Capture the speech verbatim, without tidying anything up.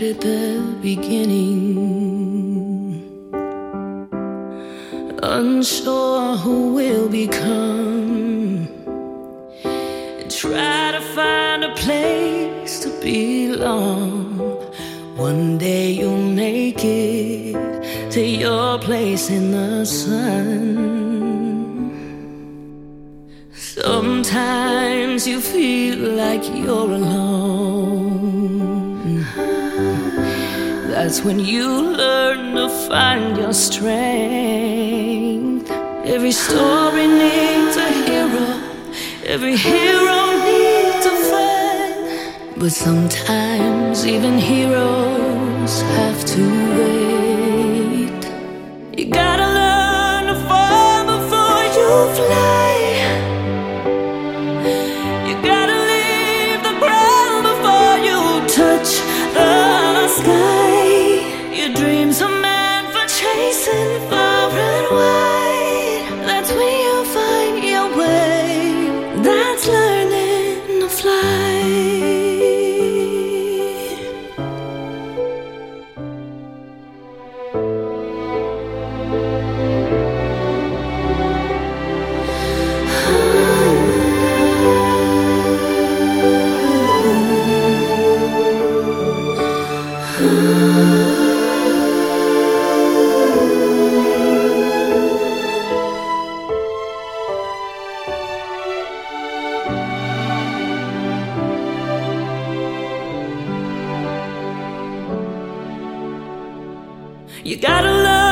at the beginning, unsure who will become. Try to find a place to belong. One day you'll make it to your place in the sun. Sometimes you feel like you're alone. That's when you learn to find your strength. Every story needs a hero. Every hero needs a friend. But sometimes even heroes have to wait. You gotta learn to fall before you fly. You gotta leave the ground before you touch the sky. Your dreams are meant for chasing far and wide. That's when you find your way. That's learning to fly. You gotta love